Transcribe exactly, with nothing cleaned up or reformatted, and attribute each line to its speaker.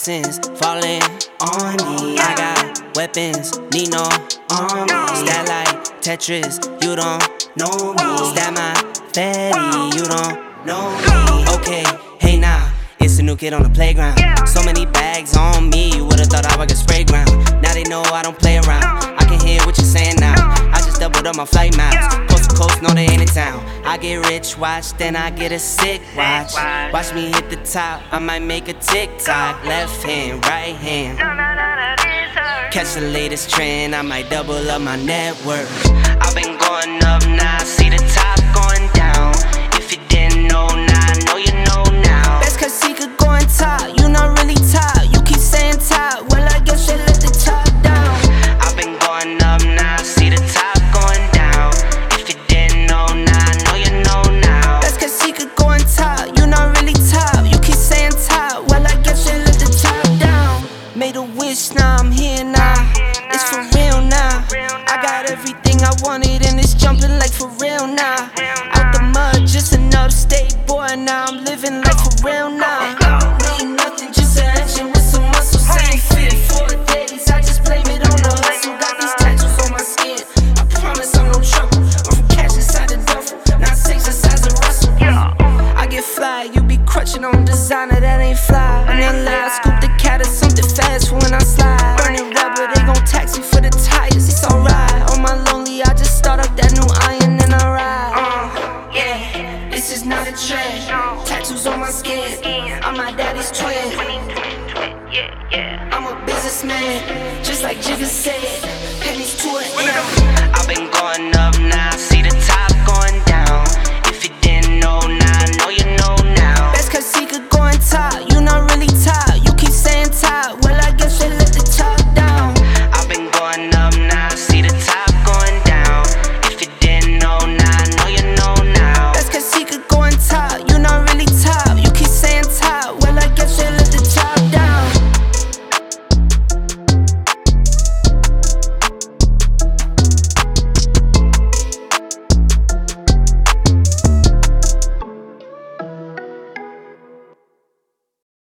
Speaker 1: blessings falling on me. I got weapons, need no army. Stat like Tetris, you don't know me. Stat my fatty, you don't know me. Okay, hey now, it's a new kid on the playground. So many bags on me, you would've thought I would get spray ground. Now they know I don't play around. I can hear what you're saying now. I just doubled up my flight miles. Coast to coast, no they ain't in town. I get rich, watch, then I get a sick watch. Watch me hit the top, I might make a TikTok. Left hand, right hand. Catch the latest trend, I might double up my net worth. I've been going up now, see the top going down. If you didn't know now, I know you know now.
Speaker 2: Best cause he could go on top, you not really top. You keep saying top, well I guess you let the top down.
Speaker 1: I've been going up now, see the top going down. If you didn't know now, I know you know now.
Speaker 2: Best cause he could go on top, you not really top. You keep saying top, well I guess you let the top down. Made a wish, now I'm here now. It's for real now. I got everything I wanted and it's jumping like for real now. Out the mud, just another state boy now. I'm living like for real now. Ain't nothing, just an action with some muscle. Same fit for days, I just blame it on the hustle. Got these tattoos on my skin, I promise I'm no trouble. I'm from cash inside the duffel, not six the size of Russell. I get fly, you be crutching on designer that ain't fly. In L A, I scoop the cat or something fast for when I slide. Burning rubber, they gon' tax me for the tires, it's alright. On my lonely, I just start up that new iron and I ride. Uh, yeah, this is not a trend. Tattoos on my skin, I'm my daddy's twin. I'm a businessman, just like Jigga said. Pennies to an end.
Speaker 1: I've been going up now.